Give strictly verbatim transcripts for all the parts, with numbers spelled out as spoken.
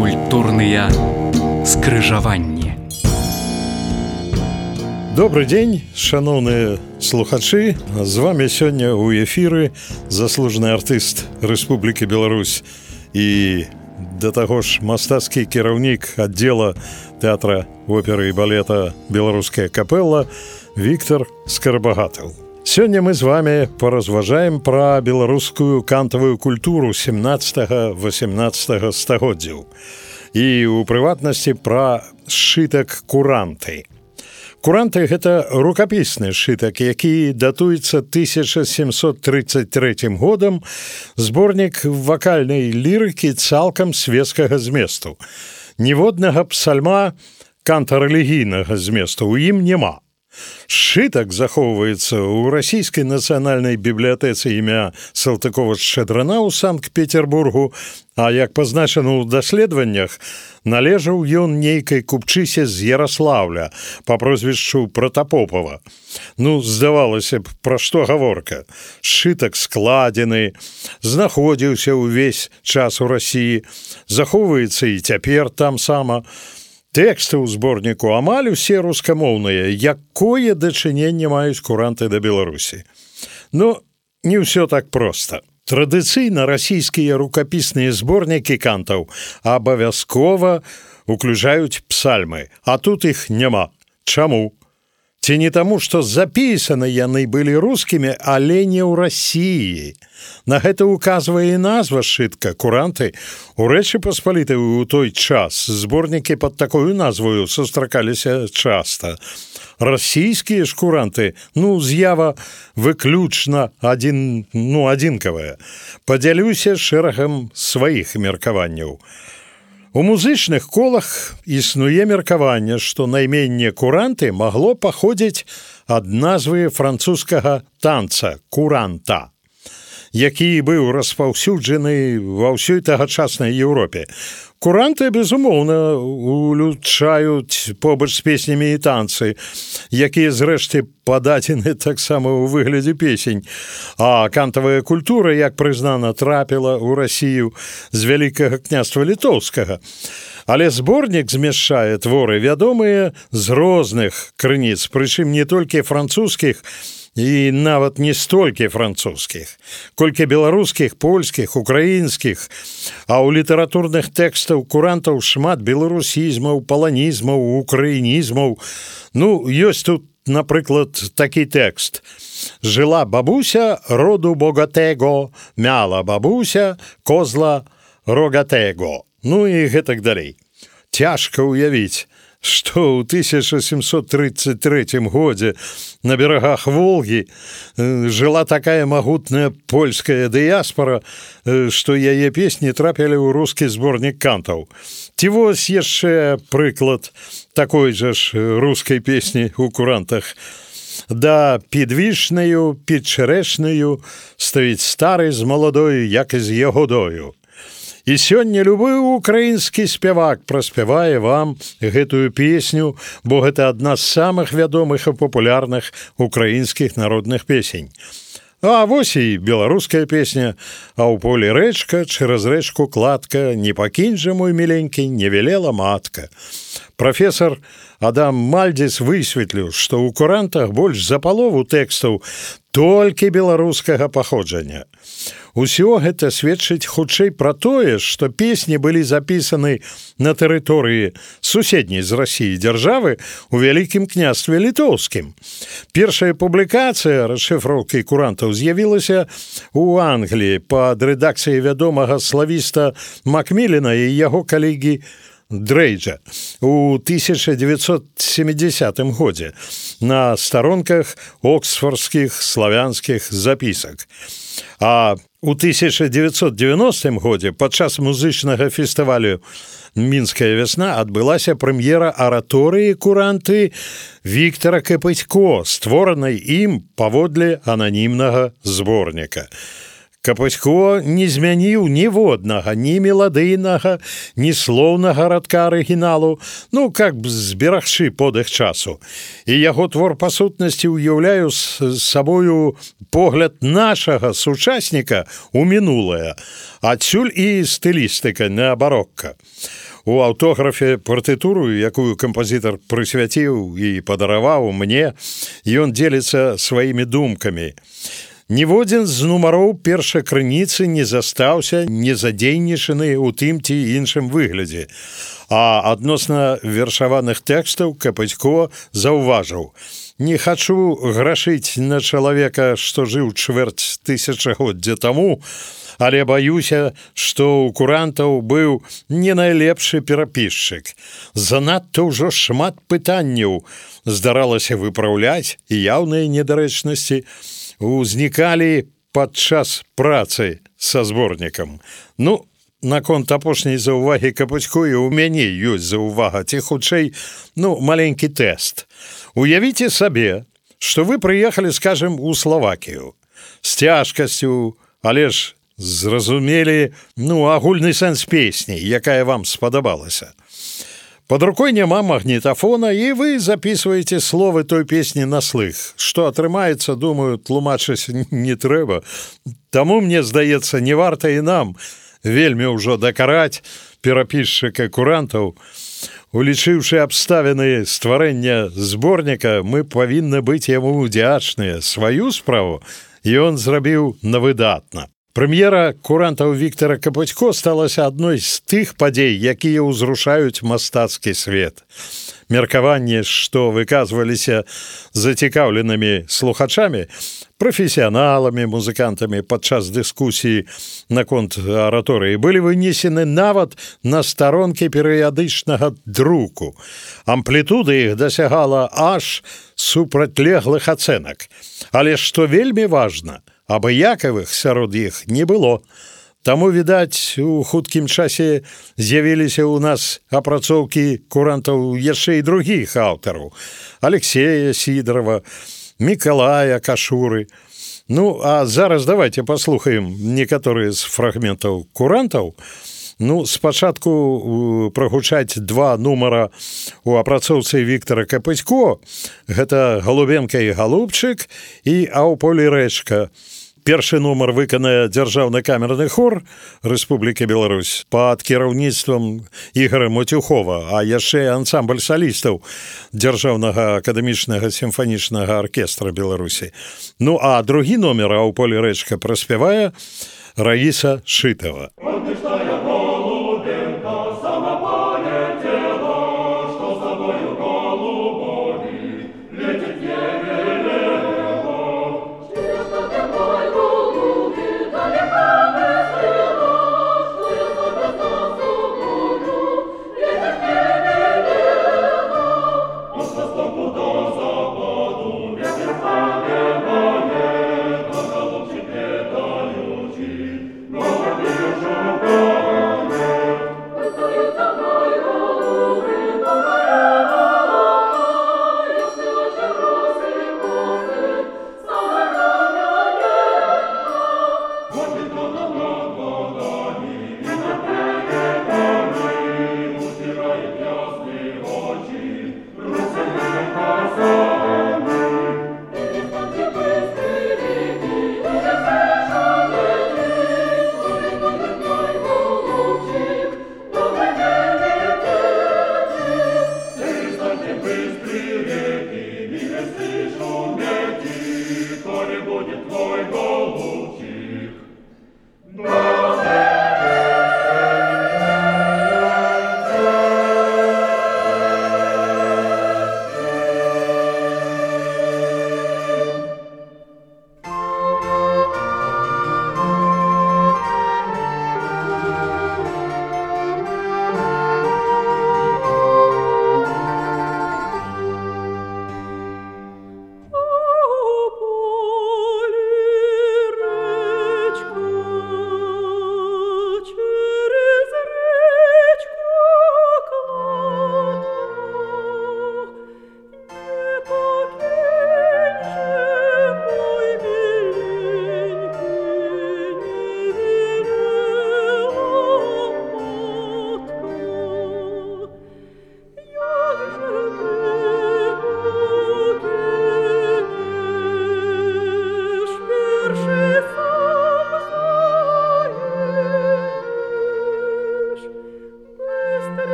Культурныя скрыжаванні. Добрый дзень, шаноўныя слухачы. З вами сёння ў эфіры заслужаны артыст Рэспублікі Беларусь і да таго ж мастацкі кіраўнік аддзела тэатра оперы і балета «Беларуская капэлла» Віктор Скарабагатаў. Сёння мы з вами паразважаем пра беларускую кантавую культуру семнаццатага-восемнаццатага стагоддзяў і ў прыватнасці пра сшытак куранты. Куранты – гэта рукапісны сшытак, які датуецца тысяча сямсот трыццаць трэцім годам, зборнік вакальнай лірыкі цалкам свецкага зместу. Ніводнага псальма канта-рэлігійнага зместу ў ім няма. Сшытак захоўваецца ў расійскай нацыянальнай бібліятэцы імя Салтыкова-Шчадрана ў Санкт-Петербургу, а як пазначана ў даследаваннях, належаў ён нейкай купчысе з Ярослаўля па прозвішчу Пратапопава. Ну, здавалася б, пра што гаворка? Сшытак складзены, знаходзіўся ўвесь час у Расіі, захоўваецца і цяпер там сама. Тэксты ў зборніку амаль усе рускамоўныя, якое дачыненне маюць куранты да Беларусі. Ну, не ўсё так проста. Традыцыйна расійскія рукапісныя зборнікі кантаў абавязкова уключаюць псальмы, а тут іх няма. Чаму? Ці не таму, што запісаны яны былі рускімі, але не ў Расіі. На гэта указвае і назва сшытка «Куранты». У Рэчы Паспалітай у той час зборнікі пад такою назваю сустракаліся часта. Расійскія ж куранты, ну, з'ява выключна адзін, ну, адзінкавая. Падзялюся шэрагам сваіх меркаванняў. У музычных колах існуе меркаванне, што найменне куранты магло паходзіць ад назвы французскага танца «куранта», які быў распаўсюджаны ва ўсёй тагачаснай Еўропе. Куранты, безумоўна, улучшаюць побач з песнямі і танцы, якія, зрэшты, пададзены таксама ў выглядзе песень. А кантавая культура, як прызнана, трапіла ў Расію з Вялікага княства Літоўскага. Але зборнік змяшчае творы вядомыя з розных крыніц, прычым не толькі французскіх, і нават не столькі французскіх, колькі беларускіх, польскіх, украінскіх, а ў літаратурных тэкстаў курантаў шмат беларусізмаў, паланізмаў, украінізмаў. Ну, ёсць тут, напрыклад, такі тэкст. «Жила бабуся роду богатего, мяла бабуся козла рогатего». Ну і гэтак далей. Цяжка ўявіць, што ў тысяча сямсот трыццаць трэцім годзе на берагах Волгі жыла такая магутная польская дыяспара, што яе песні трапілі ў рускі зборнік кантаў. Ці вось яшчэ прыклад такой жа ж рускай песні ў курантах. «Да підвішнею, підчерешнею стоїть старий з молодою, як і з ягодою». І сёння любы украінскі спявак праспявае вам гэтую песню, бо гэта адна з самых вядомых і папулярных украінскіх народных песень. А вось і беларуская песня «А ў полі рэчка, чэраз рэчку кладка, не пакінь жа, мой міленькі, не велела матка». Прафесор Адам Мальдзіс высветліў, што ў курантах больш за палову тэкстаў толькі беларускага паходжання. Усё гэта сведчыць хутчэй пра тое, што песні былі запісаны на тэрыторыі суседняй з Расіі дзяржавы ў Вялікім княстве Літоўскім. Першая публікацыя расшыфроўкі курантаў з'явілася ў Англіі пад рэдакцыяй вядомага славіста Макмілена і яго калегі Дрейджа у тысяча дзевяцьсот сямідзясятым годзе на старонках оксфордскіх славянскіх запісак. А у тысяча дзевяцьсот дзевяностым годзе падчас музычнага фестывалю «Мінская вясна» адбылася прэм'ера араторыі «Куранты» Віктара Капытько, створанай ім паводле ананімнага зборніка. Капытько не змяніў ніводнага, ні меладыйнага, ні слоўнага радка арыгіналу, ну, как б зберагчы подых часу. І яго твор па сутнасці ўяўляе сабою погляд нашага сучасніка ў мінулае, адсюль і стылістыка неабарокка. у аўтографе партытуру, якую кампазітар прысвяціў і падараваў мне, ён дзеліцца сваімі думкамі. Ніводзін з нумароў першай крыніцы не застаўся незадзейнічаны ў тым ці іншым выглядзе. А адносна вершаваных тэкстаў Капытько заўважыў: «Не хачу грашыць на чалавека, што жыў чвэрць тысячагоддзя таму, але баюся, што ў курантаў быў не найлепшы перапісчык. Занадта ўжо шмат пытанняў здаралася выпраўляць, і яўныя недарэчнасці узнікалі падчас працы са зборнікам». Ну, наконт апошняй заўвагі Капытько і ў мяне ёсць заўвага, ці хутчэй, ну, маленькі тэст. Уявіце сабе, што вы прыехалі, скажем, у Славакію з цяжкасцю, але ж зразумелі, ну, агульны сэнс песні, якая вам спадабалася. Под рукой няма магнітафона, і вы записываеце словы той песні на слых. Што атрымаецца, думаю, тлумачыць не трэба. Таму, мне здаецца, не варта і нам вельмі ўжо дакараць перапісчыка курантаў. Улічыўшы абставіны стварэння зборніка, мы павінны быць яму удзячныя. Сваю справу ён зрабіў на выдатна. Прэм'ера курантаў Віктара Капытько сталася адной з тых падзей, якія ўзрушаюць мастацкі свет. Меркаванні, што выказваліся зацікаўленымі слухачамі, прафесіяналамі, музыкантамі падчас дыскусіі наконт араторыі, былі вынесены нават на старонкі перыядычнага друку. Амплітуда іх дасягала аж супрацьлеглых ацэнак. Але што вельмі важна, абыякавых сярод іх не было. Таму, відаць, у хуткім часе з'явіліся ў нас апрацоўкі курантаў яшчэ і другіх аўтараў: Алексея Сідарова, Мікалая Кашуры. Ну, а зараз давайте паслухаем некаторыя з фрагментаў курантаў. Ну, спачатку прагучаць два нумара у апрацоўцы Віктара Капытько. Гэта «Голубенка і голубчык» і «А ў полі рэчка». Першы нумар выканае дзяржаўны камерны хор Рэспублікі Беларусь пад кіраўніцтвам Ігора Матюхова, а яшчэ ансамбль салістаў Дзяржаўнага акадэмічнага сімфанічнага аркестра Беларусі. Ну, а другі нумар «А ў полі рэчка» праспявае Раіса Шытава.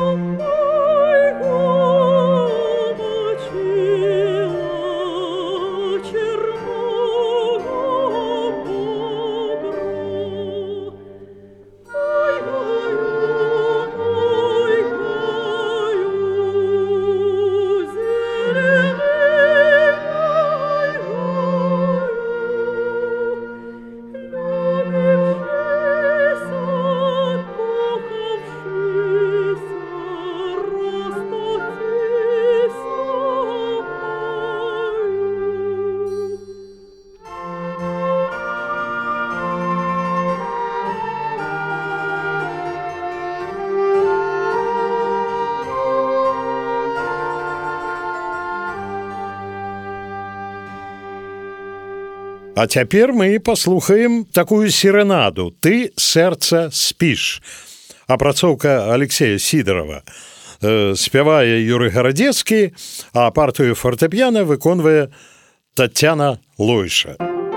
А цяпер мы паслухаем такую серэнаду «Ты, сэрца, спіш». Апрацоўка Алексея Сидорова. Э, спявае Юрый Гарадзецкі, а партыю фартэпіяна выконвае Тацяна Лойша.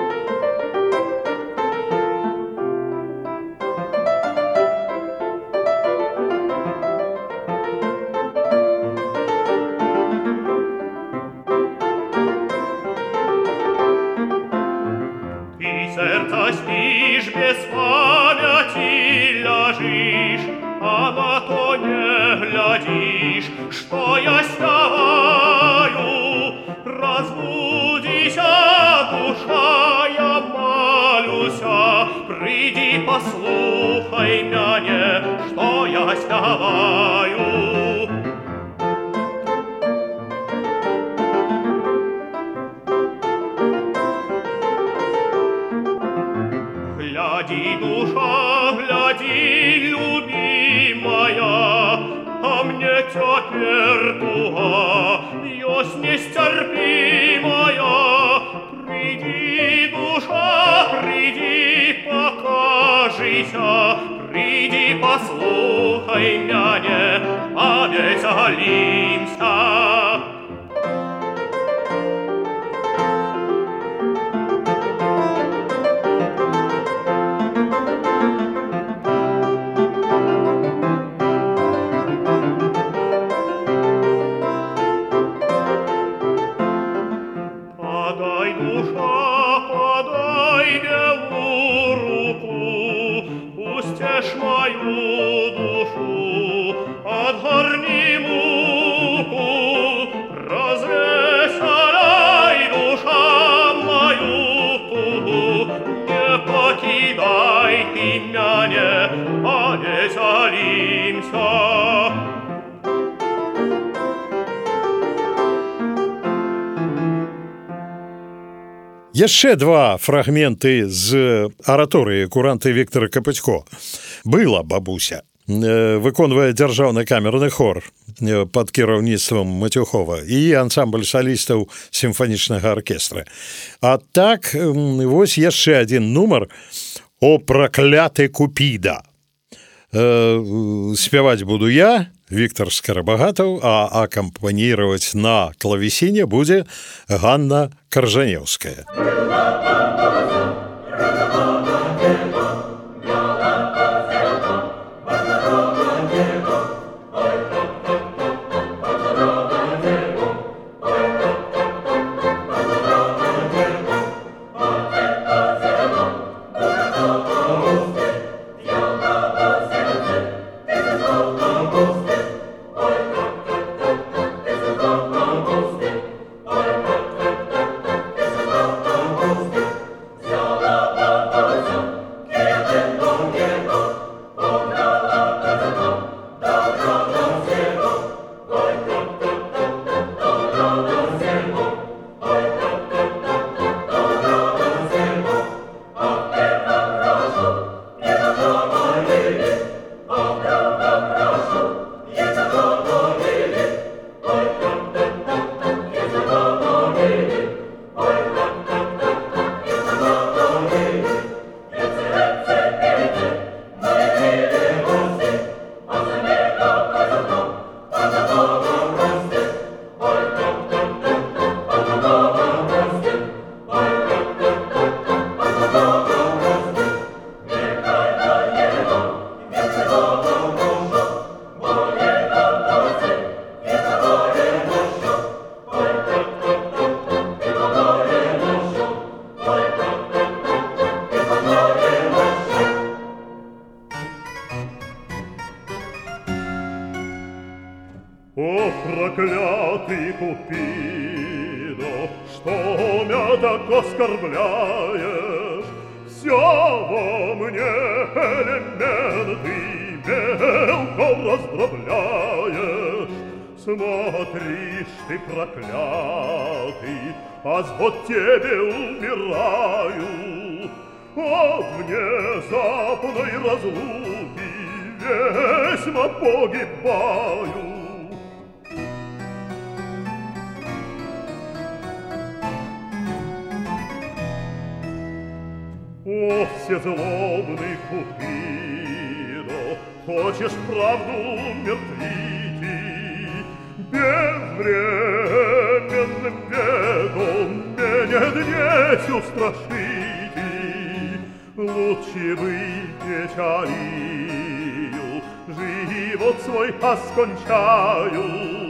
Что я спяваю, разбудися, душа, я молюся, приди, послухай мяне, что я спяваю. Гляди, душа, гляди, любимая, а мне теперь туга, ёсть нестерпимая. Приди, душа, приди, покажися, приди, послухай мяне, а веселимся. Яшчэ два фрагменты з араторыі куранты Віктара Капытько. «Была бабуся» выконвае дзяржаўны камерны хор пад кіраўніцтвам Матюхова і ансамбль салістаў сімфанічнага аркестра. А так, вось яшчэ адзін нумар «О пракляты Купіда». Спяваць буду я, Віктор Скарабагатаў, а акампаніраваць на клавесіне будзе Ганна Каржанеўская. О, проклятый Купидо, что меня так оскорбляешь? Все во мне элементы мелко раздробляешь. Смотришь ты, проклятый, а вот тебе умираю. От внезапной разлуки весьма погибаю. О, всезлобный Купидо, хочешь правду умертвить? Безвременным веком меня днесь устрашите. Лучше бы печалию живот свой оскончаю.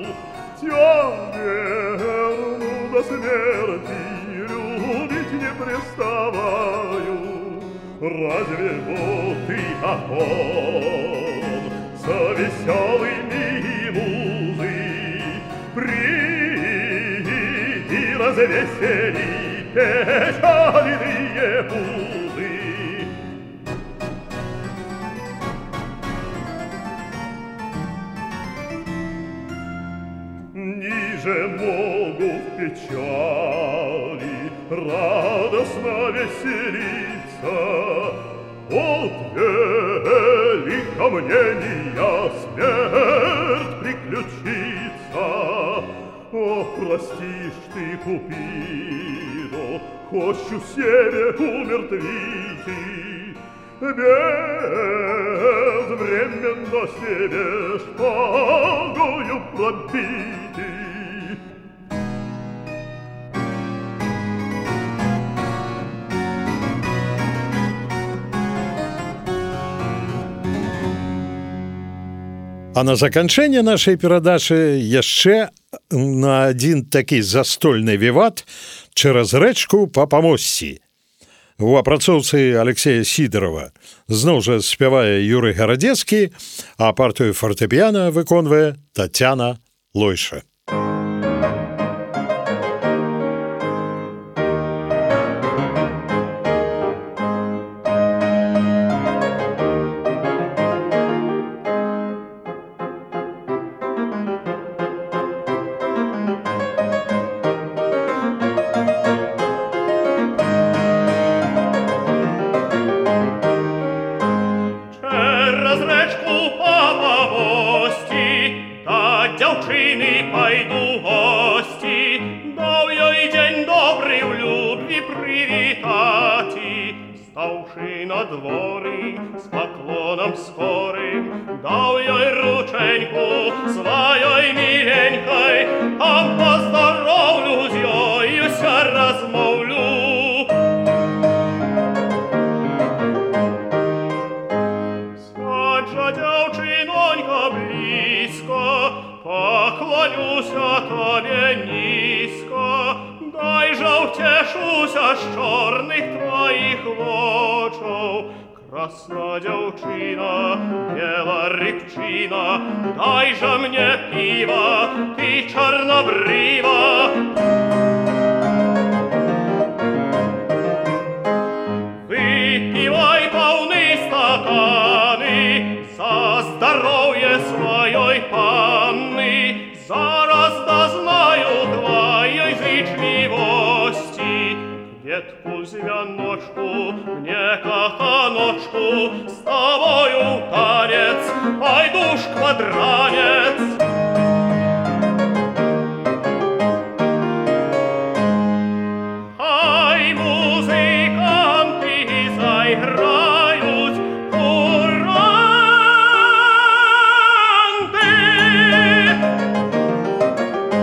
Тяжерну до смерти любить не приставаю. Разве вот ты окон со веселыми музы приди развесели печальные узы. Ниже могу в печали радостно веселиться. От велика мнения смерть приключится. О, простишь ты, Купидо, хочу себе умертвить. Безвременно себе шпагою пробить. А на заканчэнне нашай перадачы яшчэ на адзін такі застольны віват цераз рэчку па памосці. У апрацоўцы Алексея Сидорова зноў жа спявае Юрый Гарадзецкі, а партыю фартэпіяна выконвае Тацяна Лойша. Красна дзяўчына, бела рыбчына, дай жа мне піва, ты чарнабрыва. Выпівай паўны стаканы за здароўе сваёй панны. Зараз дазнаю тваёй зычлівосці. Кветку звяночку, мне каханочку, с тобою танец, пойду ж квадранец. Хай музыканты заиграют куранты.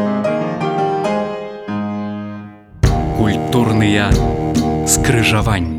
Культурныя скрыжаванні.